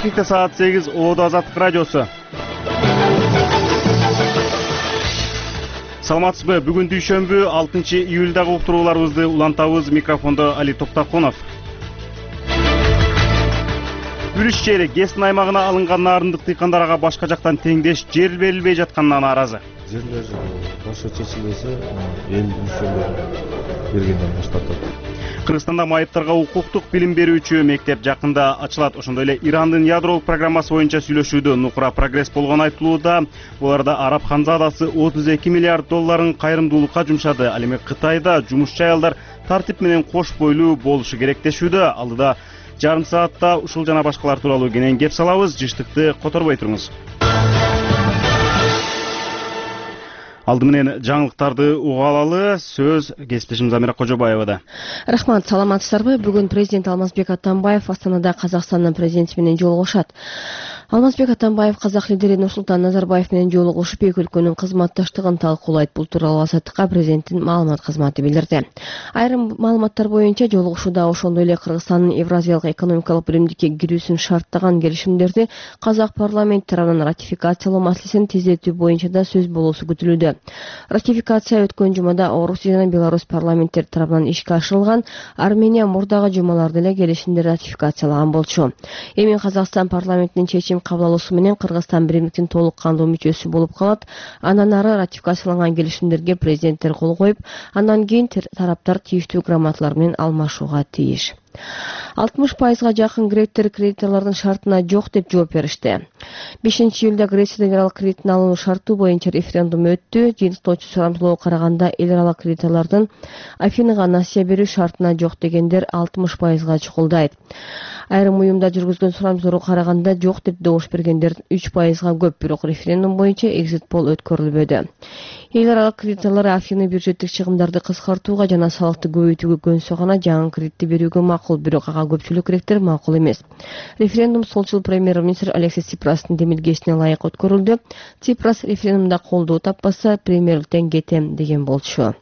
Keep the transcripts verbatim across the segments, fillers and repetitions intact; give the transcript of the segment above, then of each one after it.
Бишкекте саат сегиз, Оодо Азаттык радиосу. Саламатсызбы? Бүгүн дүйшөмбү, алтынчы июлдагы уктурууларыбызды улантабыз. Микрофондо Али Токтакунов. Үрүш жери Гесн аймагына алынган нарындык дыйкандарга башка жактан теңдеш жер берилбей жатканына нааразы. Жерлер ошо чечилбесе, эл мүчөлөр бергенден баш тартат. Кыргызстанда майыптарга укуктук билим берүүчү мектеп жакында ачылат. Ошондой эле Ирандын ядролук программасы боюнча сүйлөшүүдө нукура прогресс болгону айтылууда. Буларда Араб ханзадасы отуз эки миллиард долларын кайрымдуулукка жумшады. Ал эми Кытайда жумушчу аялдар тартип менен кош бойлуу болушу керек дешүүдө. Алдыда жарым саатта ушул жана башкалар тууралуу кенен кеп салабыз. Жыштыкты которбой туруңуз. Алды менен жаңылыктарды уга алалы. Сөз кесиптешим Замира Кожобаевада. Рахмат, саламатсыздарбы? Бүгүн президент Алмазбек Атамбаев Астанада Казакстандын президенти менен жолугушат. Алмазбек Атамбаев казак лидери Нурсултан Назарбаев менен жолугушуп, эки өлкөнүн кызматташтыгын талкуулайт. Бул тууралуу Азаттыкка президенттин маалымат кызматы билдирди. Айрым маалыматтар боюнча жолугушууда ошондой эле Кыргызстандын Евразиялык экономикалык биримдикке кирүүсүн шарттаган келишимдерди казак парламенти тарабынан ратификациялоо маселесин тездетүү боюнча да сөз болуусу күтүлүүдө. Ратификация өткөн жумада Орусия жана Беларусь парламенттери тарабынан ишке ашырылган, Армения мурдагы жумаларда эле келишимди ратификациялаган болчу. Эми Казакстан парламентинин чечим кабыл алуусу менен Кыргызстан биримдиктин толук кандуу мүчөсү болуп калат. Андан ары ратификацияланган келишимдерге президенттер кол коюп, андан кийин тараптар тийиштүү грамоталар менен алмашууга тийиш. алтымыш пайызга жакын гректер кредиторлордун шартына жок деп жооп беришти. бешинчи июлда Грецияда эл аралык кредиттин алуу шарты боюнча референдум өттү. Жыйынтыктоочу сурамжылоого караганда эл аралык кредиторлордун Афинага насыя берүү шартына жок дегендер алтымыш пайызга чукулдайт. Айрым уюмда жүргүзгөн сурамжылоого караганда жок деп добуш бергендер үч пайызга көп, бирок референдум боюнча экзит пол өткөрүлбөдү. Эл аралык кредиторлор Афины бюджеттик чыгымдарды кыскартууга жана салыкты көбөйтүүгө көнсө гана жаңы кредитти берүүгө макул, бирок ага көпчүлүк гректер макул эмес. Референдум солчул премьер-министр Алексис Ципрастын демилгесине ылайык өткөрүлдү. Ципрас референдумда колдоо таппаса, премьерликтен кетем деген болчу.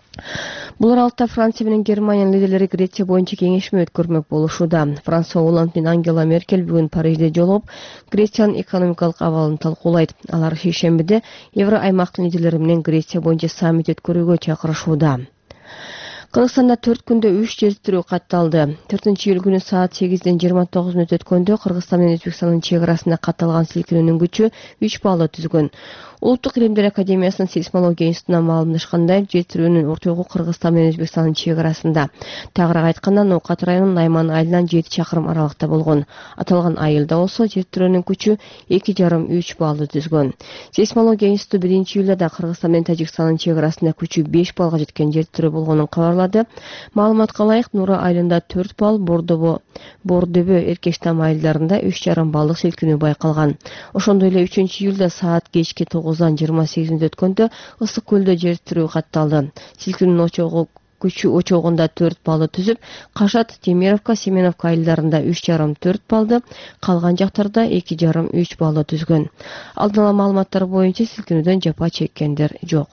Бул аралыкта Франция менен Германиянын лидерлери Греция боюнча кеңешме өткөрмөк болушууда. Франция Оланд менен Ангела Меркель бүгүн Парижде жолугуп, Грециянын экономикалык абалын талкуулайт. Алар шейшембиде Евро аймактын лидерлери менен Греция боюнча саммит өткөрүүгө чакырышууда. Кыргызстанда төрт күндө үч жер титирөө катталды. төртүнчү июль күнү саат сегизден жыйырма тогуз мүнөт өткөндө Кыргызстан менен Өзбекстандын чек арасында катталган силкинүүнүн күчү үч баллды түзгөн. Улуттук илимдер академиясынын сейсмология институтунан маалымдашкандай, жер титирөөнүн ортогу Кыргызстан менен Өзбекстандын чек арасында. Тагыраак айтканда, Ноокат районунун Найман айылынан жети чакырым аралыкта болгон. Аталган айылда болсо жер титирөөнүн күчү эки жарым үч баллды түзгөн. Сейсмология институту биринчи июлда да Кыргызстан менен Тажикстандын чек арасында күчү беш баллга жеткен жер титирөө болгонун кабарлады. Маалыматка ылайык, Нура айылында төрт балл, Бордобо, Бордөбө, Эркештам айылдарында үч жарым баллдык силкинүү байкалган. Ошондой эле үчүнчү июлда саат кечки тогуздан жыйырма сегиз мүнөт өткөндө Ысык көлдө жер титирөө катталды. Силкинүүнүн очогу күчү очогунда төрт баллды түзүп, Кашат, Темировка, Семеновка айылдарында үч жарым төрт баллды, калган жактарда эки жарым үч баллды түзгөн. Алдын ала маалыматтар боюнча силкинүүдөн жапа чеккендер жок.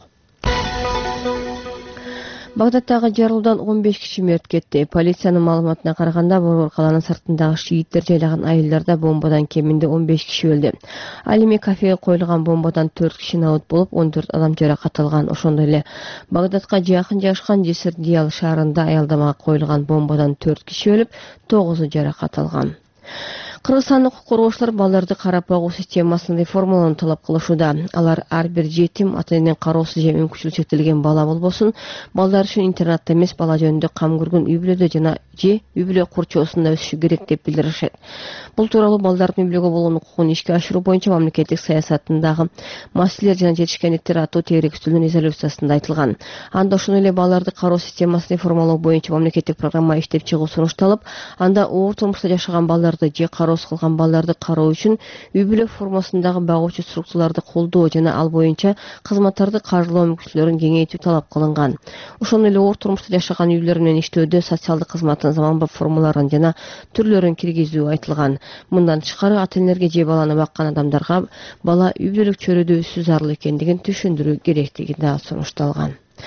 Багдадтагы жарылуудан он беш киши мерт кетти. Полициянын маалыматына караганда, Борбор калаанын сыртындагы шииттер жайлаган айылдарда бомбадан кеминде он беш киши өлдү. Ал эми кафеге коюлган бомбадан төрт киши набыт болуп, он төрт адам жаракат алган. Ошондой эле Багдадка жакын жашкан Жесир Диал шаарында аялдамага коюлган бомбадан төрт киши өлүп, тогузу жаракат алган. Кыргызстандык укук коргоочулар балдарды карап багуу системасын реформалоону талап кылышууда. Алар ар бир жетим, ата-эненин кароосуз же мүмкүнчүлүгү чектелген бала болбосун, балдар үчүн интернатта эмес, бала жөнүндө кам көргөн үй бүлөдө жана же үй бүлө курчоосунда өсүшү керек деп билдиришет. Бул тууралуу балдардын үй бүлөгө болгон укугун ишке ашыруу боюнча мамлекеттик саясатындагы маселелер жана жетишкендиктер аттуу теерек үстөлүнүн резолюциясында айтылган. Анда ошондой эле балдарды кароо системасын реформалоо боюнча мамлекеттик программа иштеп чыгуу сунушталып, анда оор турмушта жашаган балдарды же кароо кылган балдарды кароо үчүн үй бүлө формасындагы багуучу структураларды колдоо жана ал боюнча кызматтарды каржылоо мүмкүнчүлүктөрүн кеңейтүү талап кылынган. Ошондой эле оор турмушта жашаган үйлөр менен иштөөдө социалдык кызматтын заманбап формаларын жана түрлөрүн киргизүү айтылган. Мындан тышкары ата-энелерге же баланы баккан адамдарга бала үй бүлөлүк чөйрөдө өсүү зарыл экендигин түшүндүрүү керектиги да сунушталган.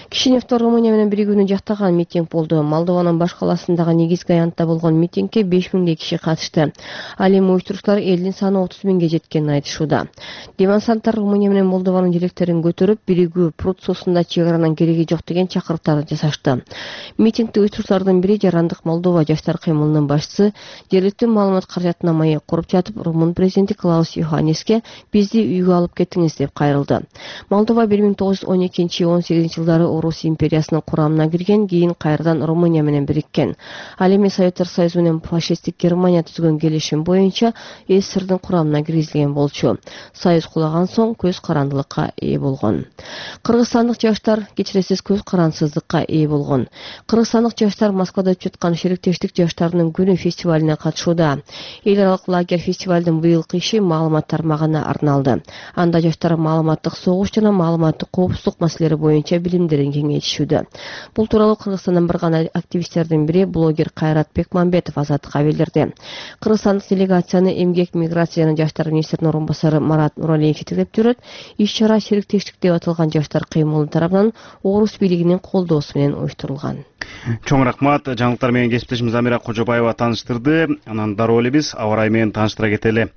Кишиневдо Румыния менен биригүүнү жактаган митинг болду. Молдованын баш каласындагы негизги аянтта болгон митингке беш миңдей киши катышты. Ал эми уюштуруучулар элдин саны отуз миңге жеткенин айтышууда. Демонстранттар Румыния менен Молдованын желектерин көтөрүп, биригүү пруд суусунда чек аранын кереги жок деген чакырыктарды жасашты. Митингди уюштуруучулардын бири Жарандык Молдова жаштар кыймылынын башчысы, жергиликтүү маалымат каражатына майы куруп жатып, Румын президенти Клаус Йоханнеске бизди үйгө алып кетиңиз деп кайрылды. Молдова бир миң тогуз жүз он экинчи — он сегизинчи жылдары Орус империясынын курамына кирген, кийин кайрадан Румыния менен бириккен. Ал эми Советтер Союзу менен фашисттик Германия түзгөн келишим боюнча СССРдин курамына киргизилген болчу. Союз кулаган соң көз карандылыкка ээ болгон. Кыргызстандык жаштар кечиресиз көз карансыздыкка ээ болгон. Кыргызстандык жаштар Москвада өтүп жаткан Шериктештик жаштарынын күнү фестивалине катышууда. Эл аралык лагерь фестивалдын быйылкы иши маалымат тармагына арналды. Анда жаштар маалыматтык согуш жана маалыматтык коопсуздук маселелери боюнча билимдерин кеңейтишүүдө. Бул тууралуу Кыргызстандан барган активисттердин бири блогер Кайрат Бекмамбетов Азаттыкка билдирди. Кыргызстандык делегацияны эмгек, миграция жана жаштар министринин орун басары Марат Нуралиев жетектеп жүрөт. Иш-чара Шериктештик деп аталган жаштар кыймылы тарабынан Орус бийлигинин колдоосу менен уюштурулган. Чоң рахмат. Жаңылыктар менен кесиптешimiz Амира Кожобаева тааныштырды. Анан дароо эле биз аба ырайы менен тааныштыра кетели.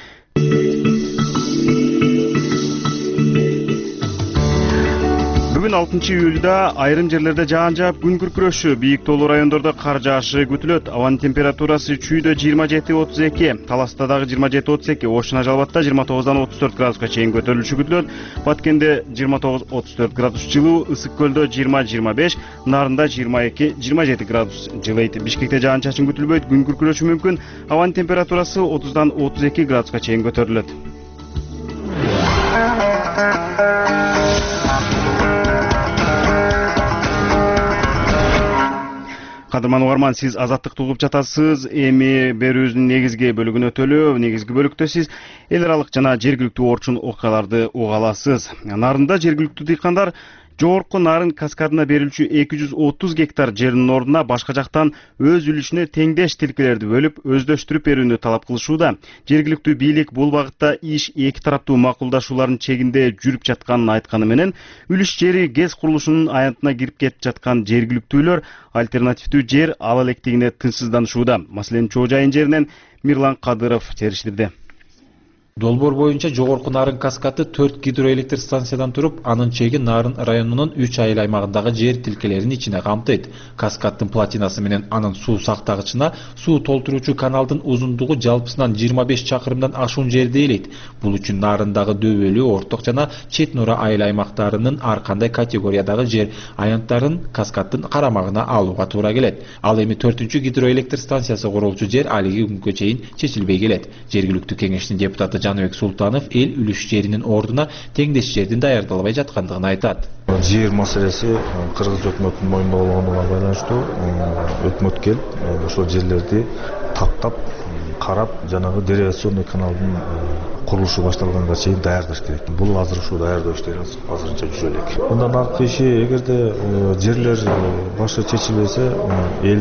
Бүгүн алтынчы июлда айрым жерлерде жаан жаап, күн күркүрөшү, бийик тоолуу райондордо кар жаашы күтүлөт. Абанын температурасы чүйдө жыйырма жети — отуз эки, Таласта дагы жыйырма жети — отуз эки, Ош жана Жалбатта жыйырма тогуздан отуз төрт градуска чейин көтөрүлүшү күтүлөт. Баткенде жыйырма тогуз — отуз төрт градус жылуу, Ысык көлдө жыйырма — жыйырма беш, Нарында жыйырма эки — жыйырма жети градус жылыйт. Бишкекте жаан чачын күтүлбөйт, күн күркүрөшү мүмкүн. Абанын температурасы отуздан отуз эки градуска чейин көтөрүлөт. Кадырман угарман, сиз Азаттыкты угуп жатасыз. Эми берүүбүздүн негизги бөлүгүнө өтөлү. Негизги бөлүктө сиз эл аралык жана жергиликтүү орчун окуяларды уга аласыз. Нарында жергиликтүү дыйкандар Жогорку Нарын каскадына берилчү эки жүз отуз гектар жердин ордуна башка жактан өз үлүшүнө теңдеш тилкелерди бөлүп, өздөштүрүп берүүнү талап кылышууда. Жергиликтүү бийлик бул багытта иш эки тараптуу макулдашуулардын чегинде жүрүп жатканын айтканы менен, үлүш жери ГЭС курулушунун аянтына кирип кетип жаткан жергиликтүүлөр альтернативдүү жер ала электигине тынчсызданышууда. Маселенин чоо жайын жеринен Мирлан Кадыров териштирди. Долбоор боюнча Жогорку Нарын каскаты төрт гидроэлектр станциядан туруп, анын чеги Нарын районунун үч айыл аймагындагы жер тилкелерин ичине камтыйт. Каскаттын платинасы менен анын суу сактагычына суу толтуруучу каналдын узундугу жалпысынан жыйырма беш чакырымдан ашуун жерди ээлейт. Бул үчүн Нарындагы дөбөлүү, орток жана чет нора айыл аймактарынын ар кандай категориядагы жер аянттарын каскаттын карамагына алууга туура келет. Ал эми төртүнчү гидроэлектр станциясы курулчу жер алиги күнгө чейин чечилбей келет. Жергиликтүү кеңештин депутаты Жаныбек Султанов эл үлүш жеринин ордуна теңдеш жердин даярдалбай жаткандыгын айтат. Жер маселеси Кыргыз өкмөтүнүн мойнунда болгонуна байланыштуу өкмөт келип, ошол жерлерди таптап, карап, жанагы деривационный каналдын курулушу башталганга чейин даярдаш керек. Бул азыр ушу даярдоо иштери азырынча жүрө элек. Мындан аркы иши эгерде жерлер башы чечилбесе, эл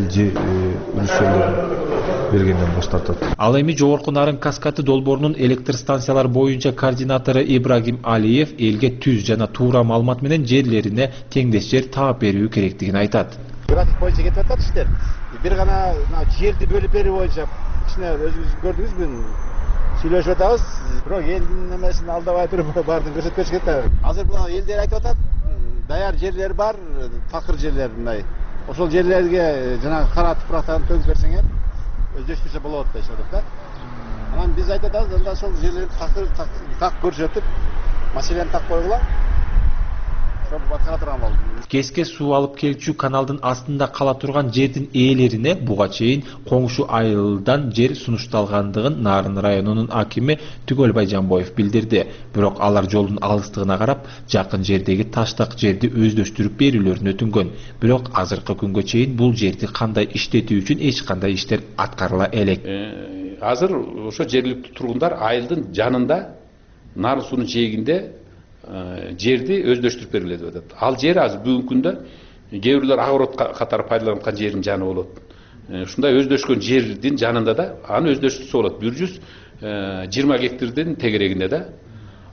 үлүш жерлерин бергенден баш тартат. Ал эми Жогорку Нарын каскаты долбоорунун электр станциялар боюнча координатору Ибрагим Алиев элге түз жана туура маалымат менен жерлерине теңдеш жер таап берүү керектигин айтат. График боюнча кетип атат иштер. Бир гана жерди бөлүп берүү боюнча кичине өзүңүз көрдүңүзбү? Сүйлөшүп атабыз, бирок элдин немесин алдабай туруп баардыгын көрсөтпөш керек да. Азыр бул элдер айтып атат, даяр жерлер бар, такыр жерлер мындай. Ошол жерлерге жана кара тупурактарын төгүп берсеңер, өздөштүрсө болот деп айтып да. Анан биз айтып атабыз, анда ошол жерлерди такыр так көрсөтүп, маселени так койгула. Ошол баткара турган болду. ГЭСке суу алып келчү каналдын астында кала турган жердин ээлерине буга чейин коңшу айылдан жер сунушталгандыгын Нарын районунун акими Түгөлбай Жамбоев билдирди. Бирок алар жолдун алыстыгына карап, жакын жердеги таштак жерди өздөштүрүп берүүлөрүн өтүнгөн. Бирок азыркы күнгө чейин бул жерди кандай иштетүү үчүн эч кандай иштер аткарыла элек. Азыр ошо жергиликтүү тургундар айылдын жанында Нарын суунун жээгинде жерди өздөштүрүп бергиле деп атат. Ал жер азыр бүгүнкү күндө кээ бирлер огород катары пайдаланткан жердин жаны болот. Ушундай өздөшкөн жердин жанында да аны өздөштүрсө болот. бир жүз жыйырма гектардын тегерегинде да.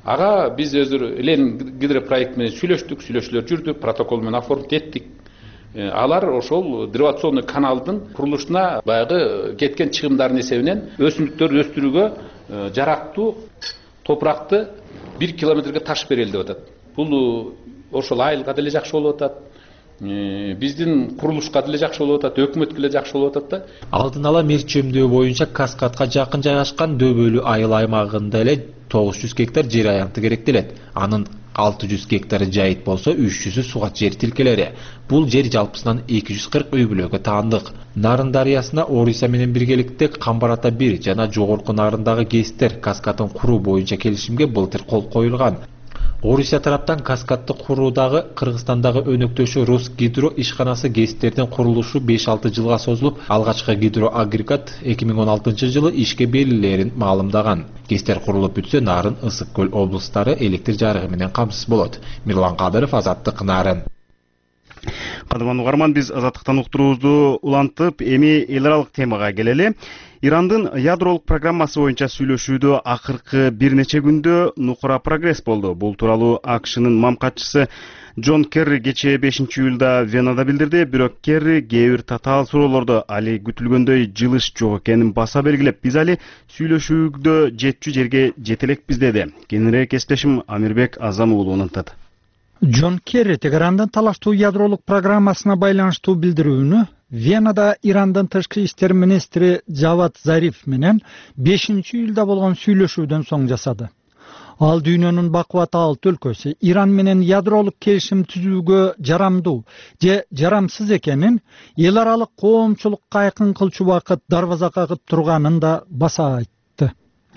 ага биз өзүр Ленин гидропроект менен сүйлөштүк, сүйлөшүүлөр жүрдү, протокол менен оформить эттик. Алар ошол деревационный каналдын курулушуна баягы кеткен чыгымдардын эсебинен өсүмдүктөрдү өстүрүүгө жарактуу топуракты бир километрге таш берели деп атат. Бул ошол айылга деле жакшы болуп атат. Биздин курулушка деле жакшы болуп атат, өкмөткө деле жакшы болуп атат да. Алдын ала мерчемдөө боюнча каскадка жакын жайгашкан дөбөлүү айыл аймагында эле тогуз жүз гектар жер аянты керектелет. Анын алты жүз гектары жайыт болсо, үч жүзү сугат жер тилкелери. Бул жер жалпысынан эки жүз кырк үй бүлөгө таандык. Нарын дарыясына Орусия менен биргеликте Камбар ата бир жана жогорку Нарындагы ГЭСтер каскадын куруу боюнча келишимге былтыр кол коюлган. Орусия тараптан каскадты куруудагы Кыргызстандагы өнөктөшү Росгидро ишканасы ГЭСтердин курулушу беш алты жылга созулуп, алгачкы гидроагрегат эки миң он алтынчы жылы ишке берилерин маалымдаган. ГЭСтер курулуп бүтсө, Нарын, Ысык көл облустары электр жарыгы менен камсыз болот. Мирлан Кадыров, Азаттык, Нарын. Кадырман угарман, биз Азаттыктан уктуруубузду улантып, эми эл аралык темага келели. Ирандын ядролук программасы боюнча сүйлөшүүдө акыркы бир нече күндө нукура прогресс болду. Бул тууралуу АКШнын мамкатчысы Джон Керри кечээ бешинчи июлда Венада билдирди. Бирок Керри кээ бир татаал суроолордо али күтүлгөндөй жылыш жок экенин баса белгилеп, биз али сүйлөшүүдө жетчү жерге жете элекпиз деди. Кененирээк кесиптешим Амирбек Азам уулу антат. Джон Керри Тегерандын талаштуу ядролук программасына байланыштуу билдирүүнү Венада Ирандын тышкы иштер министри Жавад Зариф менен бешинчи июлда болгон сүйлөшүүдөн соң жасады. Ал дүйнөнүн бакубат алты өлкөсү Иран менен ядролук келишим түзүүгө жарамдуу же жарамсыз экенин, эл аралык коомчулукка айкын кылчу убакыт дарбаза кагып турганын да баса айтты.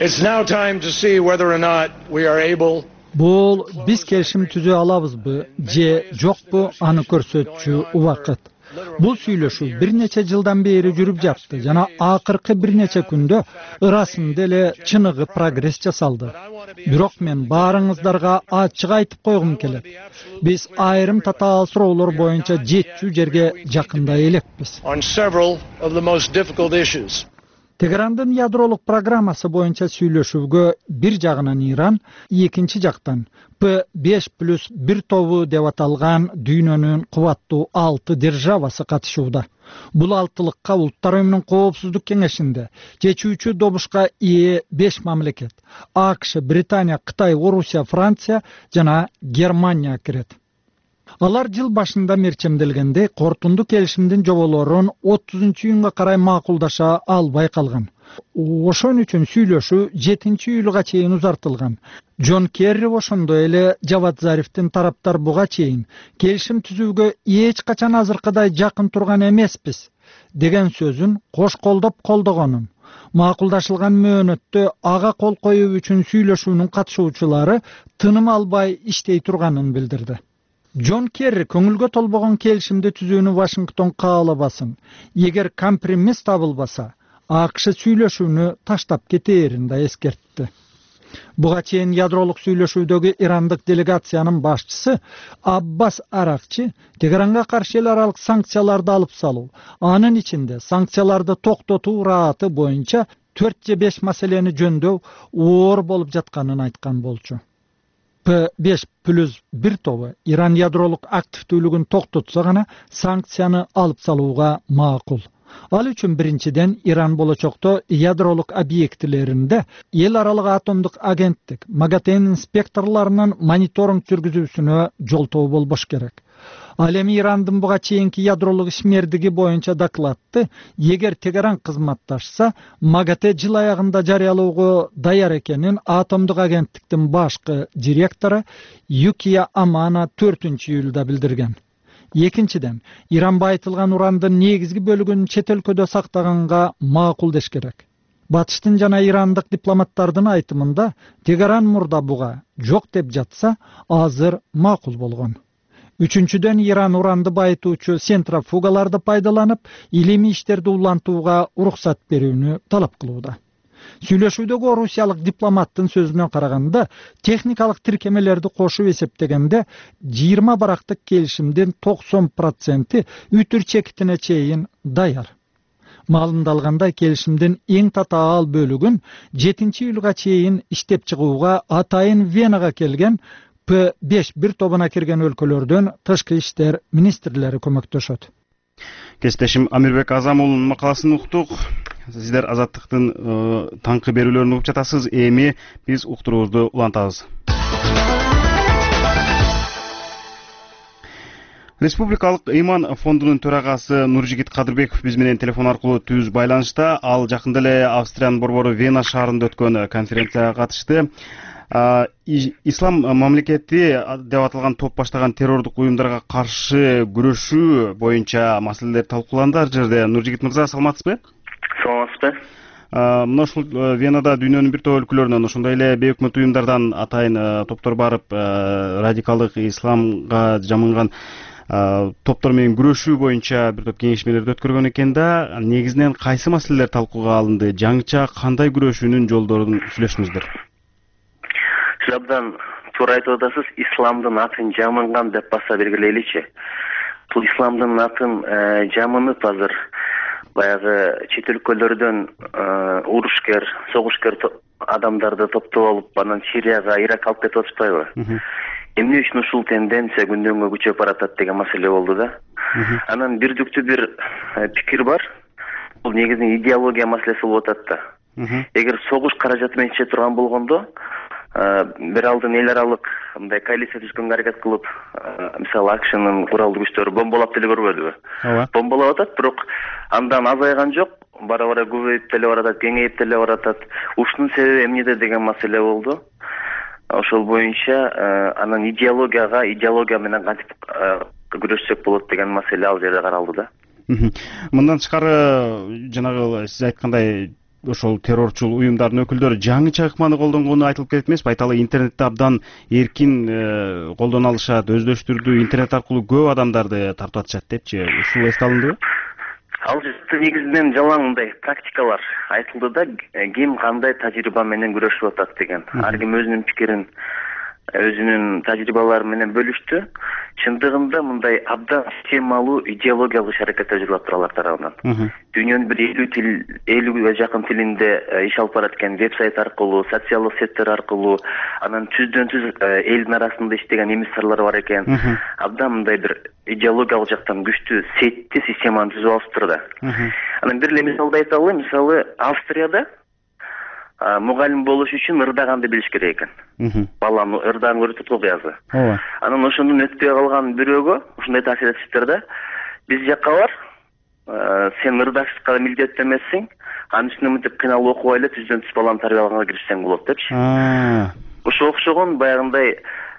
Бул биз келишим түзө алабызбы же жокпу, аны көрсөтчү убакыт. Бул сүйлөшүү бир нече жылдан бери жүрүп жатты жана акыркы бир нече күндө ырасында эле чыныгы прогресс жасалды. Бирок мен баарыңыздарга ачык айтып койгум келет. Биз айрым татаал суроолор боюнча жетчү жерге жакындай элекпиз. Тегерандын ядролук программасы боюнча сүйлөшүүгө бир жагынан Иран, экинчи жактан П беш плюс бир тобу деп аталган дүйнөнүн кубаттуу алты державасы катышууда. Бул алтылыкка Улуттар уюмунун коопсуздук кеңешинде чечүүчү добушка ээ беш мамлекет: АКШ, Британия, Кытай, Орусия, Франция жана Германия кирет. Алар жыл башында мерчемделгенде кортунду келишимдин жоболорун отузунчу июнга карай макулдаша албай калган. Ошон үчүн сүйлөшүү жетинчи июлга чейин узартылган. Джон Керри ошондой эле Жавад Зарифтин тараптар буга чейин келишим түзүүгө эч качан азыркыдай жакын турган эмеспиз деген сөзүн кош колдоп колдогонун, макулдашылган мөөнөттө ага кол коюу үчүн сүйлөшүүнүн катышуучулары тыным албай иштей турганын билдирди. Джон Керри көңүлгө толбогон келишимди түзүүнү Вашингтон каалабасын. Эгер компромисс табылбаса, АКШ сүйлөшүүнү таштап кетээрин да эскертти. Буга чейин ядролук сүйлөшүүдөгү ирандык делегациянын башчысы Аббас Аракчы Тегеранга каршы эл аралык санкцияларды алып салуу, анын ичинде санкцияларды токтотуу ырааты боюнча төрт же беш маселени жөндөв оор болуп жатканын айткан болчу. П беш плюс бир тобу Иран ядролук активдүүлүгүн токтотса гана санкцияны алып салууга макул. Ал үчүн биринчиден Иран болочокто ядролук объектилеринде эл аралык атомдук агенттик МАГАТЭ инспекторлорунун мониторинг жүргүзүүсүнө жолтоо болбош керек. Ал эми Ирандын буга чейинки ядролук ишмердиги боюнча докладты эгер Тегеран кызматташса, МАГАТЭ жыл аягында жарыялоого даяр экенин атомдук агенттиктин башкы директору Юкия Амана төртүнчү июлда билдирген. Экинчиден, Иран байытылган урандын негизги бөлүгүн чет өлкөдө сактаганга макул деш керек. Батыштын жана ирандык дипломаттардын айтымында Тегеран мурда буга жок деп жатса, азыр макул болгон. Үчүнчүдөн, Иран уранды байытуучу центрофугаларды пайдаланып, илимий иштерди улантууга уруксат берүүнү талап кылууда. Сүйлөшүүдөгү орусиялык дипломаттын сөзүнө караганда, техникалык тиркемелерди кошуп эсептегенде жыйырма барактык келишимдин токсон проценти үтүр чекитине чейин даяр. Маалымдалгандай, келишимдин эң татаал бөлүгүн жетинчи июлга чейин иштеп чыгууга атайын Венага келген П беш бир тобуна кирген өлкөлөрдөн тышкы иштер министрлери көмөктөшөт. Кесиптешим Амирбек Азамулдун макаласын уктук. Сиздер Азаттыктын таңкы берүүлөрүн угуп жатасыз. Эми биз уктуруубузду улантабыз. Республикалык ыйман фондунун төрагасы Нуржигит Кадырбеков биз менен телефон аркылуу түз байланышта. Ал жакында эле Австриянын борбору Вена шаарында өткөн конференцияга катышты. Ислам мамлекети деп аталган топ баштаган террордук уюмдарга каршы күрөшүү боюнча маселелер талкууланды. Ар жерде Нуржигит мырза, саламатсызбы? Саламатсызбы. Мына ушул Венада дүйнөнүн бир топ өлкөлөрүнөн, ошондой эле бейөкмөт уюмдардан атайын топтор барып, радикалдык исламга жамынган топтор менен күрөшүү боюнча бир топ кеңешмелерди өткөргөн экен да. Негизинен кайсы маселелер талкууга алынды? Жаңыча кандай күрөшүүнүн жолдорун сүйлөштүңүздөр? Сиз абдан туура айтып атасыз. Исламдын атын жамынган деп баса бергилейличи. Бул исламдын атын жамынып азыр баягы чет өлкөлөрдөн урушкер, согушкер адамдарды топтоп алып, анан Сирияга, Иракка алып кетип атышпайбы? Эмне үчүн ушул тенденция күндөнгө күчөп баратат деген маселе болду да. Анан бирдиктүү бир пикир бар. Бул негизинен идеология маселеси болуп атат да. Эгер согуш каражаты менен чече турган болгондо, бир алдын эл аралык мындай коалиция түзгөнгө аракет кылып, мисалы Акшнын куралдуу күчтөрү бомбалап деле көрбөдүбү? Бомбалап атат, бирок андан азайган жок, бара-бара көбөйүп деле баратат, кеңейип деле баратат. Ушунун себеби эмнеде деген маселе болду. Ошол боюнча анан идеологияга, идеология менен кантип күрөшсөк болот деген маселе ал жерде каралды да. Мындан тышкары, жанагы сиз айткандай, ошол террорчул уюмдардын өкүлдөрү жаңыча ыкманы колдонгону айтылып келет эмеспи? Айталы, интернетте абдан эркин колдоно алышат, өздөштүрдү, интернет аркылуу көп адамдарды тартып атышат депчи. Ушул эске алындыбы? Ал жерде негизинен жалаң мындай практикалар айтылды да, ким кандай тажрыйба менен күрөшүп атат деген. Ар ким өзүнүн пикирин, өзүнүн тажрыйбалары менен бөлүштү. Чындыгында мындай абдан системалуу идеологиялык иш-аракеттер жүрүп атат алар тарабынан. Дүйнөнүн бир элүү тил, элүүгө жакын тилинде иш алып барат экен, веб-сайт аркылуу, социалдык сеттер аркылуу, анан түздөн түз элдин арасында иштеген эмиссарлар бар экен. Абдан мындай бир идеологиялык жактан күчтүү сетти системаны түзүп алыптыр да. Анан бир эле мисалды айта алайын. Мисалы, Австрияда мугалим болуш үчүн ырдаганды билиш керек экен. Баланы ырдаган көрсөтүп окуясы. Анан ошондон өтпөй калган бирөөгө ушундай таасир этиптир да. Биз жакка бар, сен ырдашка милдеттүү эмессиң, анын үстүнө мынтип кыйналып окубай эле түздөн түз баланы тарбиялаганга киришсең болот депчи. Ошо окшогон баягындай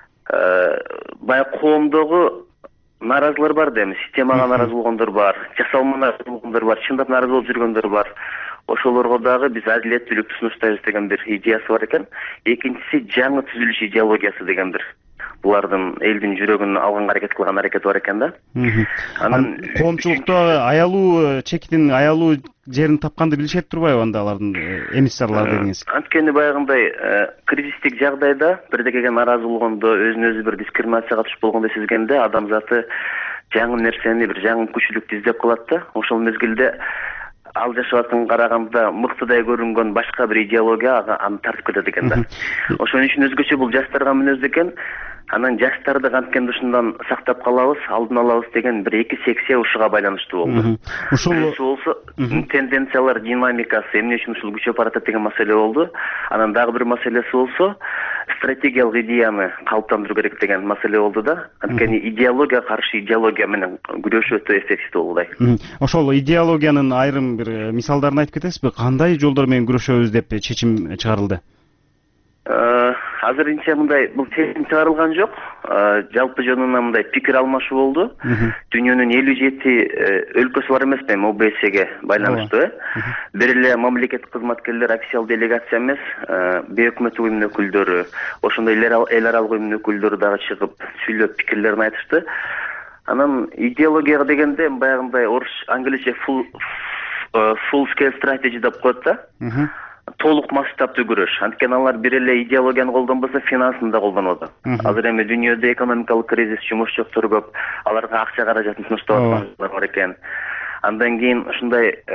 баягы коомдогу наразылар бар да, эми системага наразы болгондор бар, жасалма наразы болгондор бар, чындап наразы болуп жүргөндөр бар. Ошолорго дагы биз адилеттүүлүктү сунуштайбыз деген бир идеясы бар экен. Экинчиси жаңы түзүлүш идеологиясы деген бир. Булардын элдин жүрөгүн алганга аракет кылган аракети бар экен да. Анан коомчулукта аялуу чекитин, аялуу жерин тапканды билишет турбайбы анда алардын эмиссарлары дегиңиз? Анткени баягындай кризистик жагдайда бирде келген наразы болгондо, өзүн өзү бир дискриминацияга туш болгондо сезгенде адамзаты жаңы нерсени, бир жаңы күчүлүктү издеп калат да. Ошол мезгилде ал жашап атканга караганда мыктыдай көрүнгөн башка бир идеология аны тартып кетет экен да. Ошон үчүн өзгөчө бул жаштарга мүнөздүү экен. Анан жаштарды канткен ушундан сактап калабыз, алдын алабыз деген бир эки секция ушуга байланыштуу болду. Ушул болсо тенденциялар динамикасы эмне үчүн ушул күчөп баратат деген маселе болду. Анан дагы бир маселеси болсо, стратегиялык идеяны калыптандыруу керек деген маселе болду да. Анткени идеология каршы идеология менен күрөшүү өтө эффективдүү болду. Ошол идеологиянын айрым бир мисалдарын айтып кетесизби? Кандай жолдор менен күрөшөбүз деп чечим чыгарылды? Азырынча мындай бул чечим чыгарылган жок. Жалпы жөнүнөн мындай пикир алмашуу болду. Дүйнөнүн элүү жети өлкөсү бар эмеспи О Б Сге байланыштуу, э? Бир эле мамлекеттик кызматкерлер, официал делегация эмес, бейөкмөт уюм өкүлдөрү, ошондой эл аралык уюм өкүлдөрү дагы чыгып сүйлөп пикирлерин айтышты. Анан идеологияга дегенде баягындай орус англисче full full scale strategy деп коет да. Толук масштабтуу күрөш. Анткени алар бир эле идеологияны колдонбосо, финансын да колдонот. Азыр эми дүйнөдө экономикалык кризис, жумушчуктар көп, аларга акча каражатын сунуштап аткандар бар экен. Андан кийин ушундай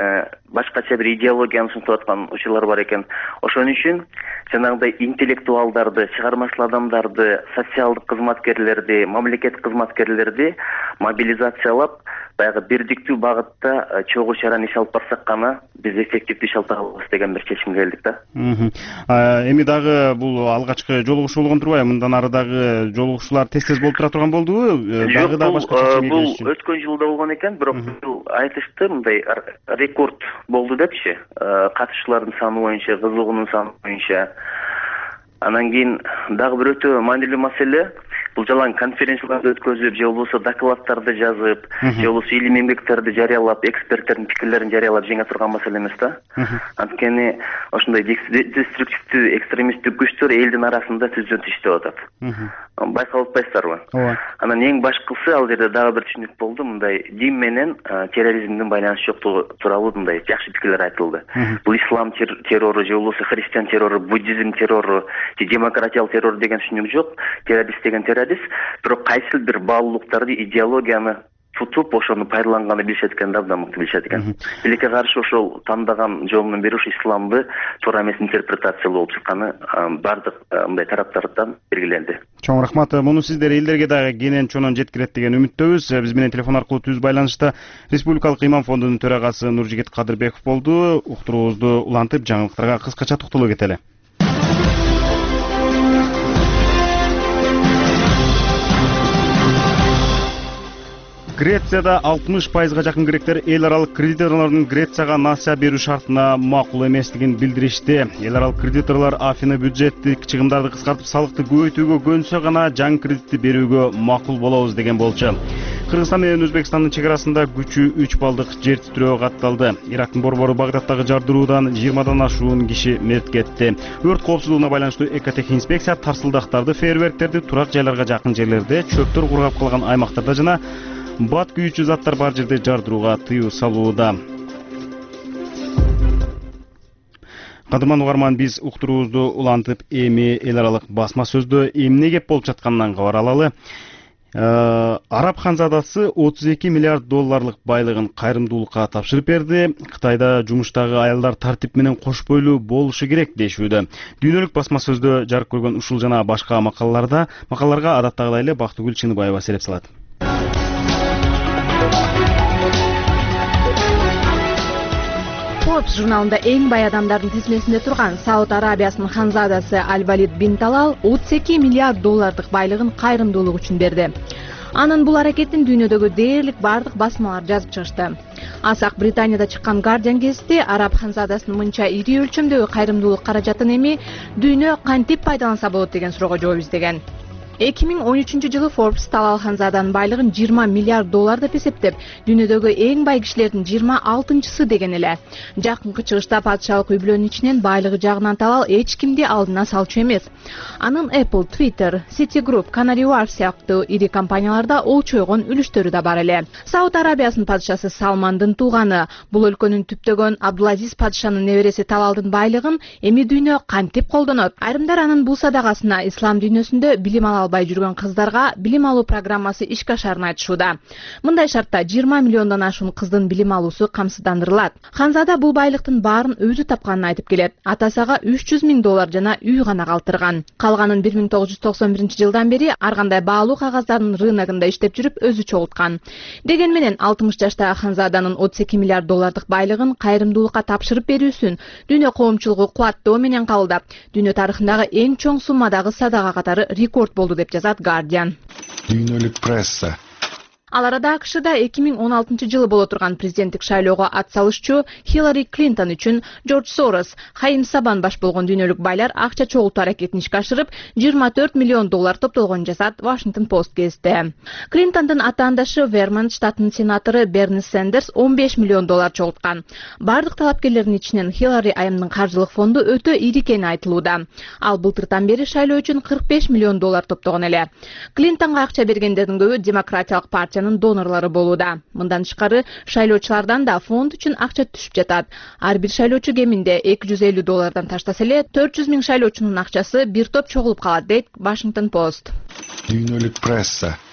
башкача бир идеологияны сунтуп аткан учурлар бар экен. Ошон үчүн жанагындай интеллектуалдарды, чыгармачыл адамдарды, социалдык кызматкерлерди, мамлекет кызматкерлерди мобилизациялап, баягы бирдиктүү багытта чогуу чараны иш алып барсак гана биз эффективдүү иш алып алабыз деген бир чечимге келдик да. Эми дагы бул алгачкы жолугушуу болгон турбайбы? Мындан ары дагы жолугушуулар тез-тез болуп тура турган болдубу? Дагы да башка чечимге келишти? Бул өткөн жылда болгон экен, бирок бул айтышты мындай рекорд болду депчи. Катышуулардын саны боюнча, кызыгуунун саны боюнча. Анан кийин дагы бир өтө маанилүү маселе, бул жалаң конференцияларды өткөзүп, же болбосо докладдарды жазып, же болбосо илим эмгектерди жарыялап, эксперттердин пикирлерин жарыялап жеңе турган маселе эмес да. Анткени ошондой деструктивдүү экстремисттик күчтөр элдин арасында түздөн иштеп атат. Байкалып атпайсыздарбы? Ооба. Анан эң башкысы ал жерде дагы бир түшүнүк болду, мындай дин менен терроризмдин байланышы жоктугу тууралуу мындай жакшы пикирлер айтылды. Бул ислам террору, же болбосо христиан террору, буддизм террору, же демократиялык террор деген түшүнүк жок. Террорист деген террорист, бирок кайсы бир баалуулуктарды, идеологияны тутуп, ошону пайдаланганы билишет экен, абдан мыкты билишет экен. Билекке каршы ошол тандаган жолунун бири ушу исламды туура эмес интерпретациялоо болуп чыкканы бардык мындай тараптардан белгиленди. Чоң рахмат. Муну сиздер элдерге дагы кенен чонон жеткирет деген үмүттөбүз. Биз менен телефон аркылуу түз байланышта Республикалык имам фондунун төрагасы Нуржигит Кадырбеков болду. Уктуруубузду улантып, жаңылыктарга кыскача токтоло кетели. Грецияда алтымыш пайызга жакын гректер эл аралык кредиторлордун Грецияга насыя берүү шартына макул эместигин билдиришти. Эл аралык кредиторлор Афина бюджеттик чыгымдарды кыскартып, салыкты көбөйтүүгө көнсө гана жаңы кредитти берүүгө макул болобуз деген болчу. Кыргызстан менен Өзбекстандын чек арасында күчү үч балдык жер титирөө катталды. Ирактын борбору Багдадтагы жардыруудан жыйырмадан ашуун киши мерт кетти. Өрт коопсуздугуна байланыштуу экотехинспекция тарсылдактарды, фейерверктерди турак жайларга жакын жерлерде, чөптөр кургап калган аймактарда жана бат күйүүчү заттар бар жерде жардырууга тыюу салууда. Кадырман угарман, биз уктуруубузду улантып, эми эл аралык басма сөздө эмне кеп болуп жатканынан кабар алалы. Араб ханзадасы отуз эки миллиард долларлык байлыгын кайрымдуулукка тапшырып берди. Кытайда жумуштагы аялдар тартип менен кош бойлуу болушу керек дешүүдө. Дүйнөлүк басма сөздө жарык көргөн ушул жана башка макалаларда макалаларга адаттагыдай эле Бактыгүл Чыныбаева сереп салат. Forbes журналында эң бай адамдардын тизмесинде турган Сауд Арабиясынын ханзадасы Аль-Валид бин Талал отуз эки миллиард доллардык байлыгын кайрымдуулук үчүн берди. Анын бул аракетин дүйнөдөгү дээрлик бардык басмалар жазып чыгышты. Асак Британияда чыккан Guardian гезити араб ханзадасынын мынча ири өлчөмдөгү кайрымдуулук каражатын эми дүйнө кантип пайдаланса болот деген суроого жооп издеген. эки миң он үчүнчү жылы Forbes Талал ханзаданын байлыгын жыйырма миллиард доллар деп эсептеп, дүйнөдөгү эң бай кишилердин жыйырма алтынчысы деген эле. Жакынкы чыгышта патшалык үй бүлөнүн ичинен байлыгы жагынан Талал эч кимди алдына салчу эмес. Анын Apple, Twitter, Citigroup, Canary Wharf сыяктуу ири компанияларда олчойгон үлүштөрү да бар эле. Сауд Арабиясынын падышасы Салмандын тууганы, бул өлкөнүн түптөгөн Абдулазиз падышанын небереси Талалдын байлыгын эми дүйнө кантип колдонот? Айрымдар анын бул садагасына ислам дүйнөсүндө билим ала албай жүргөн кыздарга билим алуу программасы ишке ашарын айтышууда. Мындай шартта жыйырма миллиондон ашуун кыздын билим алуусу камсыздандырылат. Ханзада бул байлыктын баарын өзү тапканын айтып келет. Атасага үч жүз миң доллар жана үй гана калтырган. Калганын бир миң тогуз жүз токсон биринчи жылдан бери ар кандай баалуу кагаздардын рыногунда иштеп жүрүп өзү чогулткан. Деген менен алтымыш жаштагы Ханзаданын отуз эки миллиард доллардык байлыгын кайрымдуулукка тапшырып берүүсүн дүйнө коомчулугу кубаттоо менен кабылдап, дүйнө тарыхындагы эң чоң суммадагы садага катары рекорд болду деп жазат Guardian. Дүйнөлүк пресса. Ал арада АКШда эки миң он алтынчы жылы боло турган президенттик шайлоого ат салышчу Хиллари Клинтон үчүн Джордж Сорос, Хаим Сабан баш болгон дүйнөлүк байлар акча чогултуу аракетин ишке ашырып, жыйырма төрт миллион доллар топтолгонун жазат Washington Post гезити. Клинтондун атаандашы Вермонт штатынын сенатору Берни Сендерс он беш миллион доллар чогулткан. Бардык талапкерлердин ичинен Хиллари айымдын каржылык фонду өтө ири экени айтылууда. Ал былтыртан бери шайлоо үчүн кырк беш миллион доллар топтогон эле. Клинтонго акча бергендердин көбү демократиялык партия донорлары болууда. Мындан тышкары шайлоочулардан да фонд үчүн акча түшүп жатат. Ар бир шайлоочу кеминде эки жүз элүү доллардан таштаса эле төрт жүз миң шайлоочунун акчасы бир топ чогулуп калат дейт Washington Post. Дүйнөлүк пресса.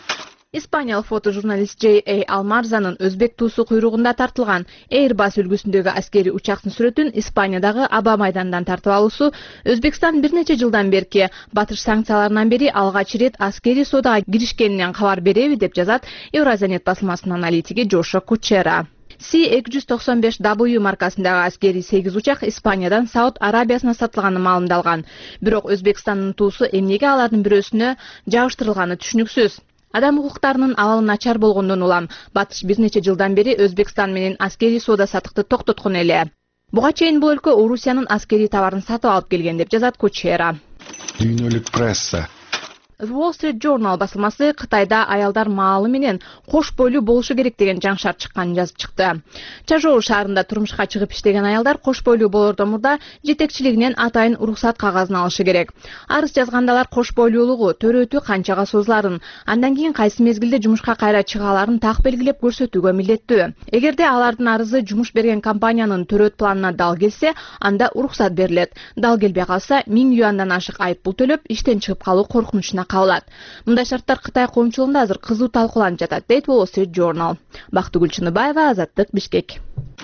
Испаниялык фотожурналист Джей Эй Алмарзанын өзбек туусу куйругунда тартылган Airbus үлгүсүндөгү аскери учактын сүрөтүн Испаниядагы Аба майданынан тартып алуусу Өзбекстан бир нече жылдан берки батыш санкцияларынан бери алгач ирет аскери соодага киришкенинен кабар береби деп жазат Евразиянет басылмасынын аналитиги Джошо Кучера. Си эки жүз токсон беш W маркасындагы аскери сегиз учак Испаниядан Сауд Арабиясына сатылганы маалымдалган. Бирок Өзбекстандын туусу эмнеге алардын бирөөсүнө жабыштырылганы түшүнүксүз. Адам укуктарынын абалы начар болгондон улам батыш бир нече жылдан бери Өзбекстан менен аскери соода саттыкты токтоткон эле. Буга чейин бул өлкө Орусиянын аскери товарын сатып алып келген деп жазат Кучера. Дүйнөлүк пресса. The Wall Street Journal басылмасы Кытайда аялдар маалы менен кош бойлуу болушу керек деген жаңшар чыкканын жазып чыкты. Чажоу шаарында турмушка чыгып иштеген аялдар кош бойлуу болордон мурда жетекчилигинен атайын уруксат кагазын алышы керек. Арыз жазганда алар кош бойлуулугу, төрөтү канчага созуларын, андан кийин кайсы мезгилде жумушка кайра чыгааларын так белгилеп көрсөтүүгө милдеттүү. Эгерде алардын арызы жумуш берген компаниянын төрөт планына дал келсе, анда уруксат берилет. Дал келбей калса миң юандан ашык айыппул төлөп иштен чыгып калуу коркунучуна кабылат. Мындай шарттар Кытай коомчулугунда азыр кызуу талкууланып жатат, дейт Wall Street Journal. Бактыгүл Чыныбаева, Азаттык, Бишкек.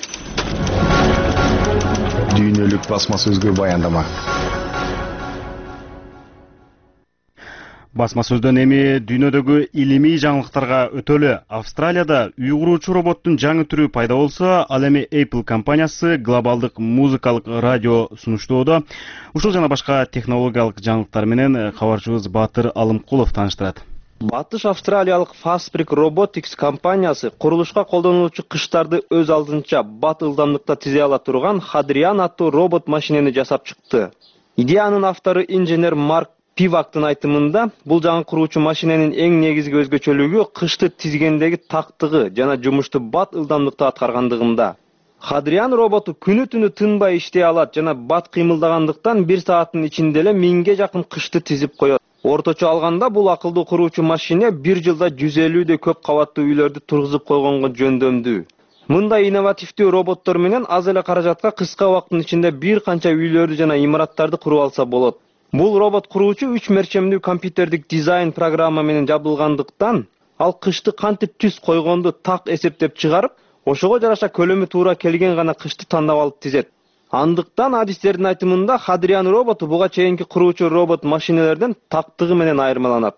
Дүйнөлүк басма сөзгө баяндама. Басма сөздөн эми дүйнөдөгү илимий жаңылыктарга өтөлү. Австралияда үй куруучу роботтун жаңы түрү пайда болсо, ал эми Apple компаниясы глобалдык музыкалык радио сунуштоодо. Ушул жана башка технологиялык жаңылыктар менен кабарчыбыз Батыр Алымкулов тааныштырат. Батыш австралиялык Fabric Robotics компаниясы курулушка колдонулуучу кыштарды өз алдынча бат ылдамдыкта тизе ала турган Hadrian аттуу робот машинени жасап чыкты. Идеянын автору инженер Марк Пивактын айтымында, бул жаңы куруучу машиненин эң негизги өзгөчөлүгү кышты тизгендеги тактыгы жана жумушту бат ылдамдыкта аткаргандыгында. Hadrian роботу күнү түнү тынбай иштей алат жана бат кыймылдагандыктан бир сааттын ичинде эле миңге жакын кышты тизип коет. Орточо алганда бул акылдуу куруучу машине бир жылда жүз элүүдөй көп кабаттуу үйлөрдү тургузуп койгонго жөндөмдүү. Мындай инновативдүү роботтор менен аз эле каражатка кыска убакыттын ичинде бир канча үйлөрдү жана имараттарды куруп алса болот. Бул робот куруучу үч мерчемдүү компьютердик дизайн программа менен жабдылгандыктан, ал кышты кантип түз койгонду так эсептеп чыгарып, ошого жараша көлөмү туура келген гана кышты тандап алып тизет. Андыктан адистердин айтымында Hadrian роботу буга чейинки куруучу робот машинелерден тактыгы менен айырмаланат.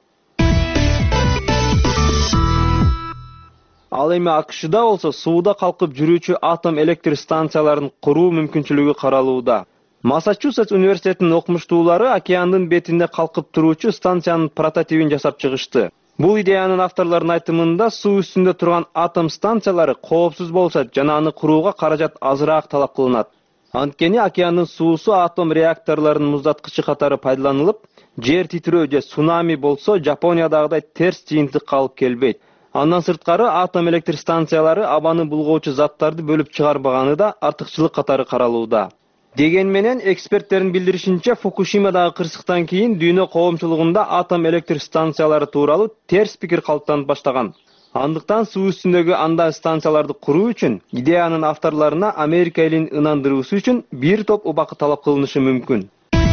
Ал эми АКШда болсо сууда калкып жүрүүчү атом электр станцияларын куруу мүмкүнчүлүгү каралууда. Массачусетс университетинин окумуштуулары океандын бетинде калкып туруучу станциянын прототипин жасап чыгышты. Бул идеянын авторлорунун айтымында суу үстүндө турган атом станциялары коопсуз болушат жана аны курууга каражат азыраак талап кылынат. Анткени океандын суусу атом реакторлорунун муздаткычы катары пайдаланылып, жер титирөө же цунами болсо Жапониядагыдай терс жыйынтыкка алып келбейт. Андан сырткары атом электр станциялары абаны булгоочу заттарды бөлүп чыгарбаганы да артыкчылык катары каралууда. Деген менен эксперттердин билдиришинче, Фукушимадагы кырсыктан кийин дүйнө коомчулугунда атом электр станциялары тууралуу терс пикир калыптанып баштаган. Андыктан суу үстүндөгү андай станцияларды куруу үчүн идеянын авторлоруна Америка элин ынандыруусу үчүн бир топ убакыт талап кылынышы мүмкүн.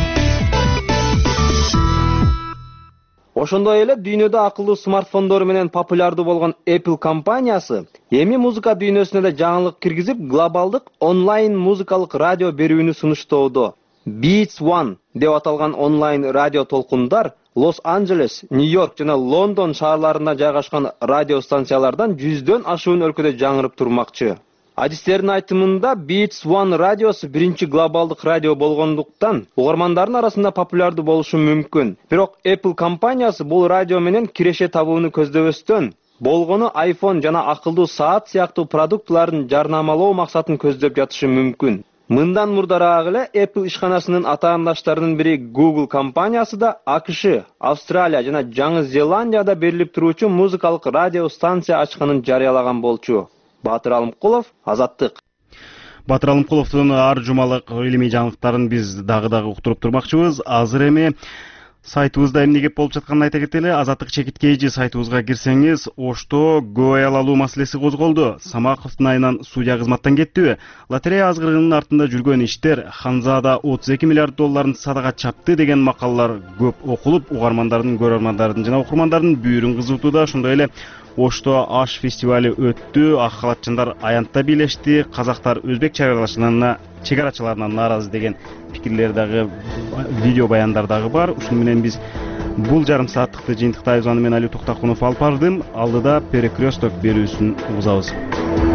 Ошондой эле дүйнөдө акылдуу смартфондор менен популярдуу болгон Apple компаниясы эми музыка дүйнөсүнө да жаңылык киргизип, глобалдык онлайн музыкалык радио берүүнү сунуштоодо. Beats One деп аталган онлайн радио толкундар Лос-Анджелес, Нью-Йорк жана Лондон шаарларында жайгашкан радио станциялардан жүздөн ашуун өлкөдө жаңырып турмакчы. Адистердин айтымында Beats One радиосу биринчи глобалдык радио болгондуктан угармандардын арасында популярдуу болушу мүмкүн. Бирок Apple компаниясы бул радио менен киреше табууну көздөбөстөн, болгону iPhone жана акылдуу саат сыяктуу продуктулардын жарнамалоо максатын көздөп жатышы мүмкүн. Мындан мурдараак эле Apple ишканасынын атаандаштарынын бири Google компаниясы да АКШ, Австралия жана Жаңы Зеландияда берилип туруучу музыкалык радио станция ачканын жарыялаган болчу. Батыр Алымкулов, Азаттык. Батыр Алымкуловдун ар жумалык илимий жаңылыктарын биз дагы-дагы уктуруп турмакчыбыз. Азыр эми Сайтыбызда эмне кеп болуп жатканын айта кетели. Азаттык чекит кж сайтыбызга кирсеңиз, Ошто гөө аял алуу маселеси козголду. Самаковдун айынан судья кызматтан кетти. Лотерея азгырыгынын артында жүргөн иштер, Ханзада отуз эки миллиард долларын садага чапты деген макалалар көп окулуп, угармандардын, көрөрмандардын жана окурмандардын бүйүрүн кызытууда. Ошондой эле Ошто аш фестивали өттү, ак халатчындар аянтта бийлешти, казактар өзбек чайгалашынан чегарачыларынан нааразы деген пикирлер дагы, видео баяндар дагы бар. Ушуну менен биз бул жарым сааттыкты жыйынтыктайбыз. Аны мен Али Токтакунов алып бардым. Алдыда перекресток берүүсүн угузабыз.